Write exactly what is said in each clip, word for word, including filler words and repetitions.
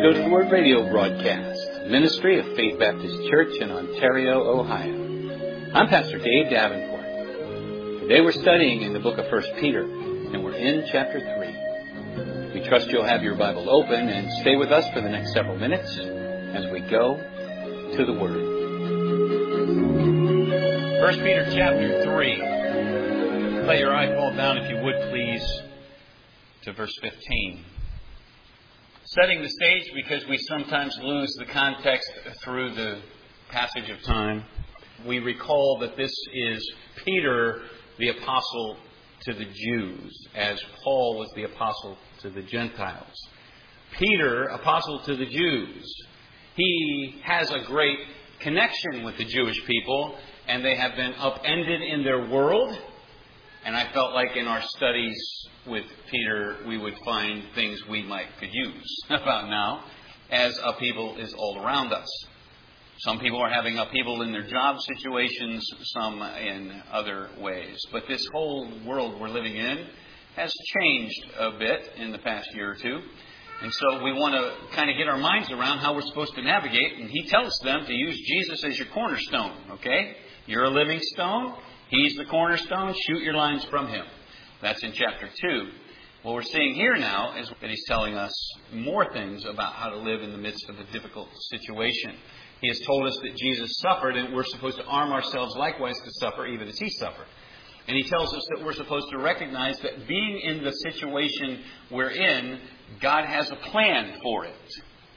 Go to the Word radio broadcast, ministry of Faith Baptist Church in Ontario, Ohio. I'm Pastor Dave Davenport. Today we're studying in the book of First Peter, and we're in chapter three. We trust you'll have your Bible open and stay with us for the next several minutes as we go to the Word. First Peter chapter three. Let your eye fall down, if you would, please, to verse fifteen. Setting the stage because we sometimes lose the context through the passage of time. We recall that this is Peter, the apostle to the Jews, as Paul was the apostle to the Gentiles. Peter, apostle to the Jews. He has a great connection with the Jewish people, and they have been upended in their world. And I felt like in our studies with Peter, we would find things we might could use about now, as upheaval is all around us. Some people are having upheaval in their job situations, some in other ways. But this whole world we're living in has changed a bit in the past year or two. And so we want to kind of get our minds around how we're supposed to navigate. And he tells them to use Jesus as your cornerstone, okay? You're a living stone. He's the cornerstone. Shoot your lines from him. That's in chapter two. What we're seeing here now is that he's telling us more things about how to live in the midst of a difficult situation. He has told us that Jesus suffered, and we're supposed to arm ourselves likewise to suffer even as he suffered. And he tells us that we're supposed to recognize that being in the situation we're in, God has a plan for it.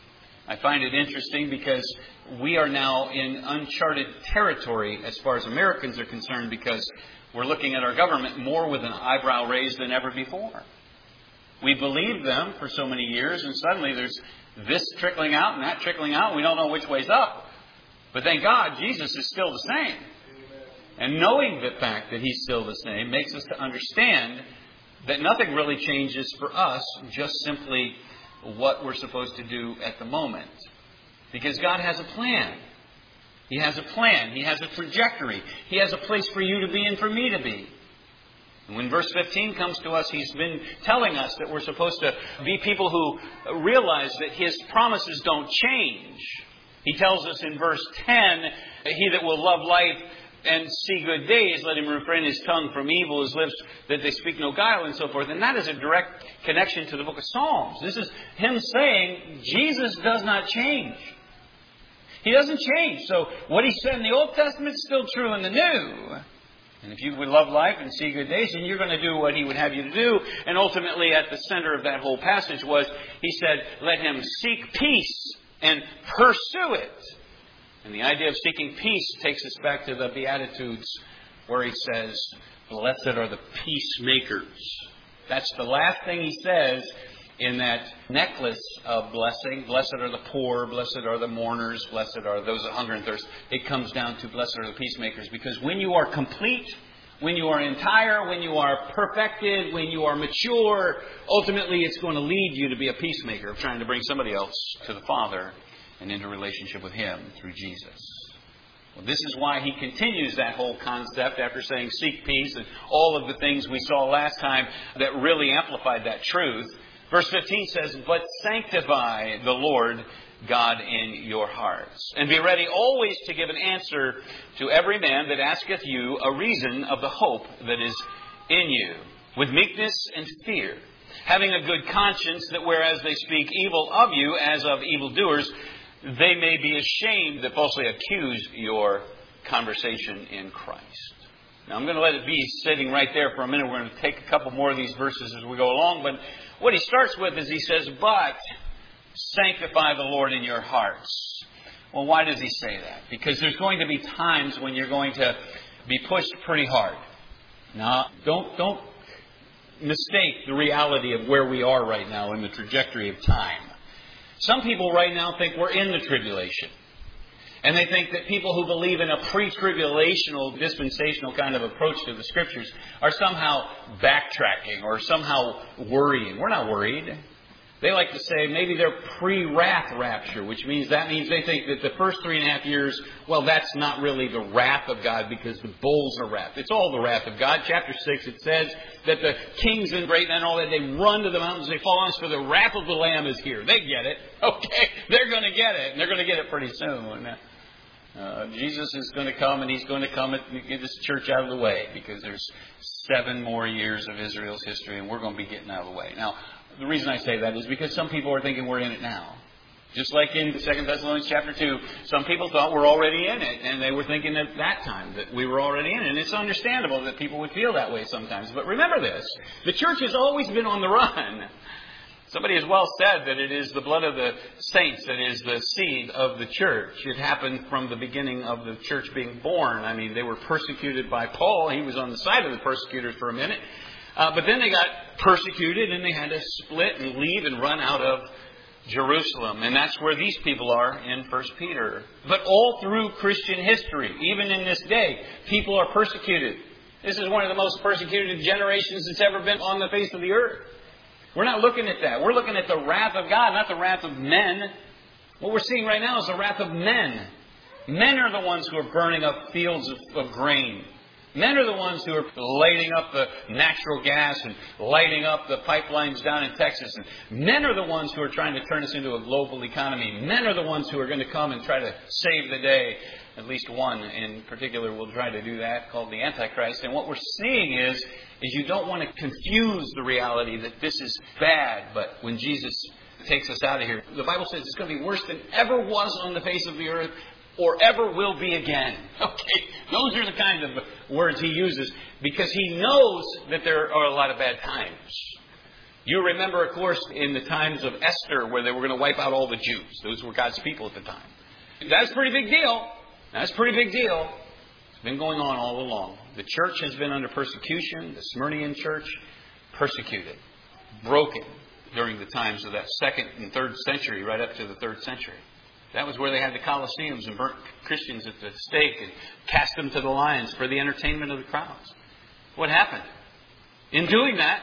I find it interesting because we are now in uncharted territory as far as Americans are concerned, because we're looking at our government more with an eyebrow raised than ever before. We believed them for so many years, and suddenly there's this trickling out and that trickling out. We don't know which way's up. But thank God, Jesus is still the same. And knowing the fact that he's still the same makes us to understand that nothing really changes for us, just simply what we're supposed to do at the moment. Because God has a plan. He has a plan. He has a trajectory. He has a place for you to be and for me to be. And when verse fifteen comes to us, he's been telling us that we're supposed to be people who realize that his promises don't change. He tells us in verse ten, he that will love life and see good days, let him refrain his tongue from evil, his lips that they speak no guile, and so forth. And that is a direct connection to the book of Psalms. This is him saying Jesus does not change. He doesn't change. So what he said in the Old Testament is still true in the New. And if you would love life and see good days, then you're going to do what he would have you to do. And ultimately at the center of that whole passage was, he said, let him seek peace and pursue it. And the idea of seeking peace takes us back to the Beatitudes, where he says, blessed are the peacemakers. That's the last thing he says in that necklace of blessing. Blessed are the poor, blessed are the mourners, blessed are those that hunger and thirst. It comes down to blessed are the peacemakers. Because when you are complete, when you are entire, when you are perfected, when you are mature, ultimately it's going to lead you to be a peacemaker, of trying to bring somebody else to the Father and into relationship with him through Jesus. Well, this is why he continues that whole concept after saying seek peace and all of the things we saw last time that really amplified that truth. Verse fifteen says, but sanctify the Lord God in your hearts, and be ready always to give an answer to every man that asketh you a reason of the hope that is in you, with meekness and fear, having a good conscience, that whereas they speak evil of you as of evildoers, they may be ashamed that falsely accuse your conversation in Christ. Now, I'm going to let it be sitting right there for a minute. We're going to take a couple more of these verses as we go along. But what he starts with is he says, but sanctify the Lord in your hearts. Well, why does he say that? Because there's going to be times when you're going to be pushed pretty hard. Now, don't, don't mistake the reality of where we are right now in the trajectory of time. Some people right now think we're in the tribulation. And they think that people who believe in a pre-tribulational, dispensational kind of approach to the Scriptures are somehow backtracking or somehow worrying. We're not worried. They like to say maybe they're pre-wrath rapture, which means that means they think that the first three and a half years, well, that's not really the wrath of God because the bowls are wrath. It's all the wrath of God. Chapter six, it says that the kings and great men and all that, they run to the mountains, they fall on us, for the wrath of the Lamb is here. They get it. Okay, they're going to get it, and they're going to get it pretty soon. Uh, Jesus is going to come, and He's going to come and get this church out of the way because there's seven more years of Israel's history, and we're going to be getting out of the way. Now, the reason I say that is because some people are thinking we're in it now. Just like in Second Thessalonians chapter two, some people thought we're already in it, and they were thinking at that time that we were already in it. And it's understandable that people would feel that way sometimes. But remember this, the church has always been on the run. Somebody has well said that it is the blood of the saints that is the seed of the church. It happened from the beginning of the church being born. I mean, they were persecuted by Paul. He was on the side of the persecutors for a minute. Uh, but then they got persecuted and they had to split and leave and run out of Jerusalem. And that's where these people are in First Peter. But all through Christian history, even in this day, people are persecuted. This is one of the most persecuted generations that's ever been on the face of the earth. We're not looking at that. We're looking at the wrath of God, not the wrath of men. What we're seeing right now is the wrath of men. Men are the ones who are burning up fields of, of grain. Men are the ones who are lighting up the natural gas and lighting up the pipelines down in Texas. And men are the ones who are trying to turn us into a global economy. Men are the ones who are going to come and try to save the day. At least one in particular will try to do that, called the Antichrist. And what we're seeing is, is you don't want to confuse the reality that this is bad. But when Jesus takes us out of here, the Bible says it's going to be worse than ever was on the face of the earth, or ever will be again. Okay, those are the kind of words he uses because he knows that there are a lot of bad times. You remember, of course, in the times of Esther where they were going to wipe out all the Jews. Those were God's people at the time. That's a pretty big deal. That's a pretty big deal. It's been going on all along. The church has been under persecution. The Smyrnian church, persecuted, broken during the times of that second and third century, right up to the third century. That was where they had the Colosseums and burnt Christians at the stake and cast them to the lions for the entertainment of the crowds. What happened? In doing that,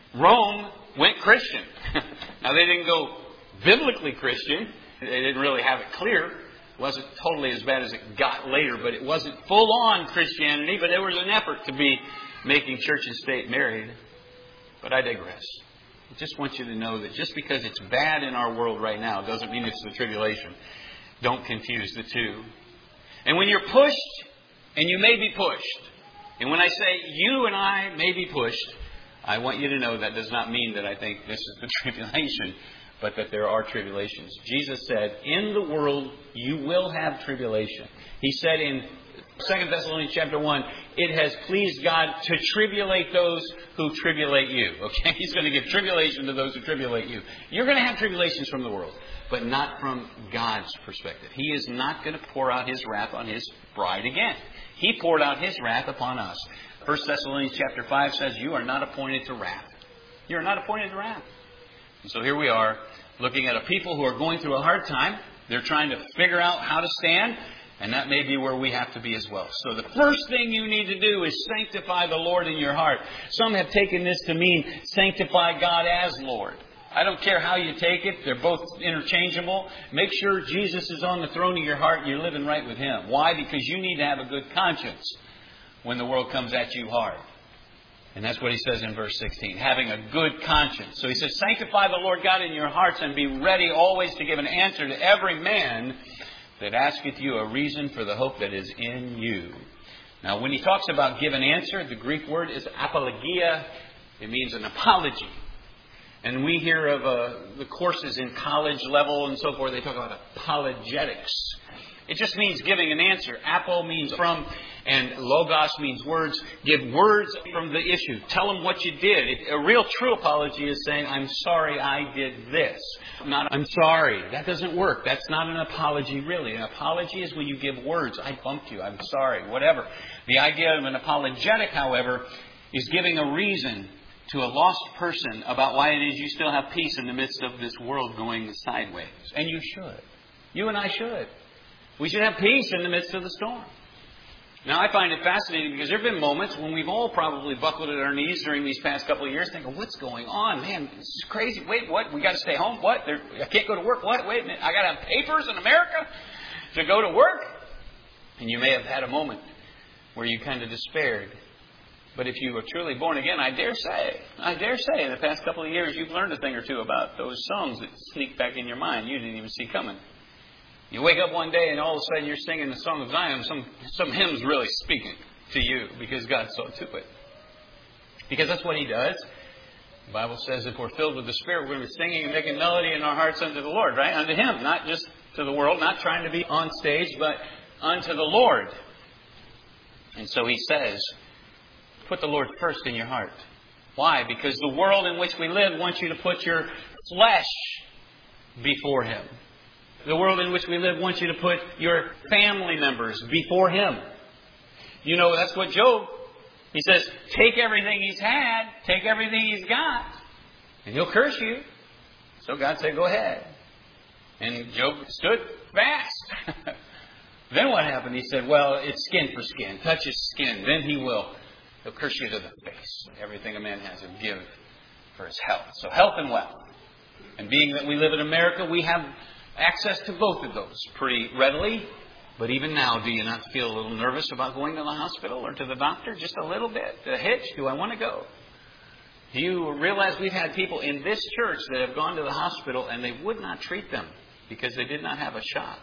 Rome went Christian. Now, they didn't go biblically Christian. They didn't really have it clear. It wasn't totally as bad as it got later, but it wasn't full-on Christianity. But there was an effort to be making church and state married. But I digress. I just want you to know that just because it's bad in our world right now doesn't mean it's the tribulation. Don't confuse the two. And when you're pushed, and you may be pushed, and when I say you and I may be pushed, I want you to know that does not mean that I think this is the tribulation, but that there are tribulations. Jesus said, in the world you will have tribulation. He said in Second Thessalonians chapter one, it has pleased God to tribulate those who tribulate you. Okay, He's going to give tribulation to those who tribulate you. You're going to have tribulations from the world, but not from God's perspective. He is not going to pour out His wrath on His bride again. He poured out His wrath upon us. First Thessalonians chapter five says, you are not appointed to wrath. You are not appointed to wrath. And so here we are, looking at a people who are going through a hard time. They're trying to figure out how to stand. And that may be where we have to be as well. So the first thing you need to do is sanctify the Lord in your heart. Some have taken this to mean sanctify God as Lord. I don't care how you take it. They're both interchangeable. Make sure Jesus is on the throne of your heart and you're living right with Him. Why? Because you need to have a good conscience when the world comes at you hard. And that's what he says in verse sixteen. Having a good conscience. So he says, sanctify the Lord God in your hearts and be ready always to give an answer to every man that asketh you a reason for the hope that is in you. Now, when he talks about give an answer, the Greek word is apologia. It means an apology. And we hear of uh, the courses in college level and so forth. They talk about apologetics. It just means giving an answer. Apo means from, and logos means words. Give words from the issue. Tell them what you did. It, a real true apology is saying, I'm sorry I did this. Not, I'm sorry. That doesn't work. That's not an apology, really. An apology is when you give words. I bumped you. I'm sorry. Whatever. The idea of an apologetic, however, is giving a reason to a lost person about why it is you still have peace in the midst of this world going sideways. And you should. You and I should. We should have peace in the midst of the storm. Now, I find it fascinating because there have been moments when we've all probably buckled at our knees during these past couple of years thinking, what's going on? Man, this is crazy. Wait, what? We got to stay home? What? There, I can't go to work? What? Wait a minute. I got to have papers in America to go to work? And you may have had a moment where you kind of despaired. But if you were truly born again, I dare say, I dare say in the past couple of years you've learned a thing or two about those songs that sneak back in your mind you didn't even see coming. You wake up one day and all of a sudden you're singing the Song of Zion. Some, some hymn's really speaking to you because God saw to it. Because that's what He does. The Bible says if we're filled with the Spirit, we're going to be singing and making melody in our hearts unto the Lord, right? Unto Him, not just to the world, not trying to be on stage, but unto the Lord. And so He says, put the Lord first in your heart. Why? Because the world in which we live wants you to put your flesh before Him. The world in which we live wants you to put your family members before Him. You know, that's what Job, he says, take everything he's had, take everything he's got, and He'll curse you. So God said, go ahead. And Job stood fast. Then what happened? He said, well, it's skin for skin. Touch his skin. Then He will. He'll curse you to the face. Everything a man has, He'll give for his health. So health and wealth. And being that we live in America, we have access to both of those pretty readily. But even now, do you not feel a little nervous about going to the hospital or to the doctor? Just a little bit. A hitch. Do I want to go? Do you realize we've had people in this church that have gone to the hospital and they would not treat them because they did not have a shot?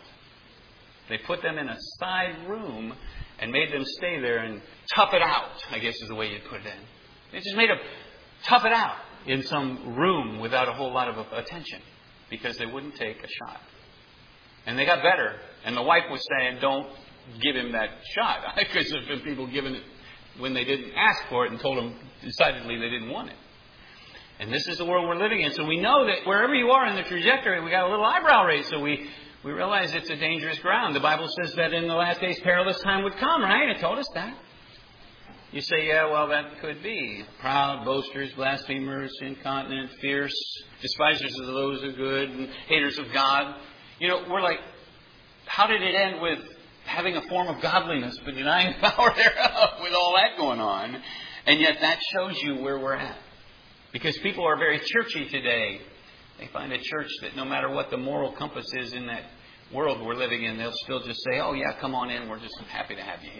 They put them in a side room and made them stay there and tough it out, I guess is the way you'd put it in. They just made them tough it out in some room without a whole lot of attention because they wouldn't take a shot. And they got better. And the wife was saying, don't give him that shot. Because there have been people giving it when they didn't ask for it and told them decidedly they didn't want it. And this is the world we're living in. So we know that wherever you are in the trajectory, we got a little eyebrow raise. So we, we realize it's a dangerous ground. The Bible says that in the last days perilous time would come, right? It told us that. You say, yeah, well, that could be. Proud, boasters, blasphemers, incontinent, fierce, despisers of those who are good, and haters of God. You know, we're like, how did it end with having a form of godliness but denying the power thereof with all that going on? And yet that shows you where we're at. Because people are very churchy today. They find a church that no matter what the moral compass is in that world we're living in, they'll still just say, oh yeah, come on in, we're just happy to have you here.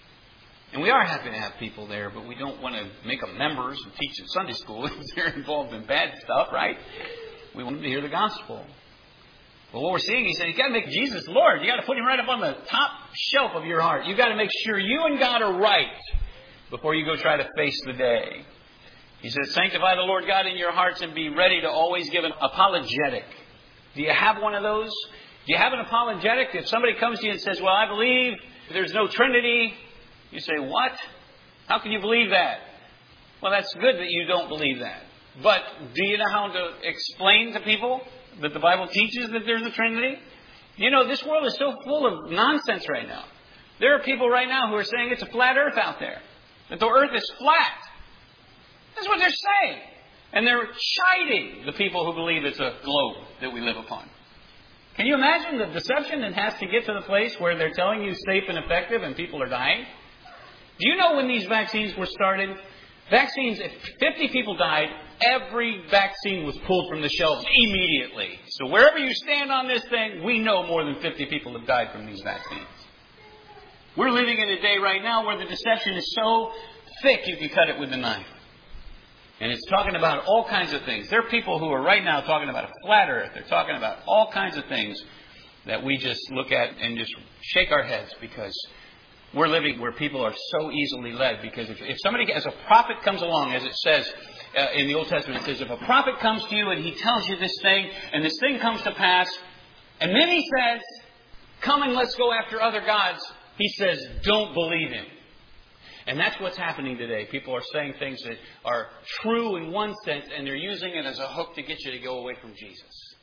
And we are happy to have people there, but we don't want to make them members and teach them Sunday school if they're involved in bad stuff, right? We want them to hear the gospel. Well, what we're seeing, he said, you got to make Jesus Lord. You got to put Him right up on the top shelf of your heart. You got to make sure you and God are right before you go try to face the day. He says, sanctify the Lord God in your hearts and be ready to always give an apologetic. Do you have one of those? Do you have an apologetic? If somebody comes to you and says, well, I believe there's no Trinity, you say, what? How can you believe that? Well, that's good that you don't believe that. But do you know how to explain to people that the Bible teaches that there's a Trinity? You know, this world is so full of nonsense right now. There are people right now who are saying it's a flat earth out there. That the earth is flat. That's what they're saying. And they're chiding the people who believe it's a globe that we live upon. Can you imagine the deception that has to get to the place where they're telling you safe and effective and people are dying? Do you know when these vaccines were started? Vaccines, if fifty people died, every vaccine was pulled from the shelves immediately. So wherever you stand on this thing, we know more than fifty people have died from these vaccines. We're living in a day right now where the deception is so thick you can cut it with a knife. And it's talking about all kinds of things. There are people who are right now talking about a flat earth. They're talking about all kinds of things that we just look at and just shake our heads because we're living where people are so easily led. Because if, if somebody, as a prophet comes along, as it says uh, in the Old Testament, it says, if a prophet comes to you and he tells you this thing, and this thing comes to pass, and then he says, come and let's go after other gods, he says, don't believe him. And that's what's happening today. People are saying things that are true in one sense, and they're using it as a hook to get you to go away from Jesus.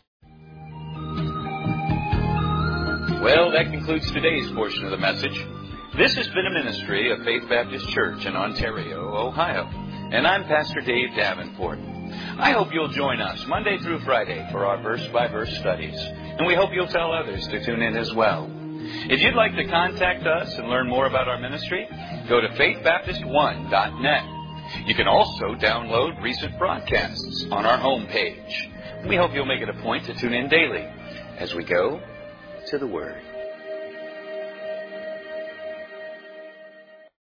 Well, that concludes today's portion of the message. This has been a ministry of Faith Baptist Church in Ontario, Ohio. And I'm Pastor Dave Davenport. I hope you'll join us Monday through Friday for our verse-by-verse studies. And we hope you'll tell others to tune in as well. If you'd like to contact us and learn more about our ministry, go to faith baptist one dot net. You can also download recent broadcasts on our homepage. We hope you'll make it a point to tune in daily as we go to the Word.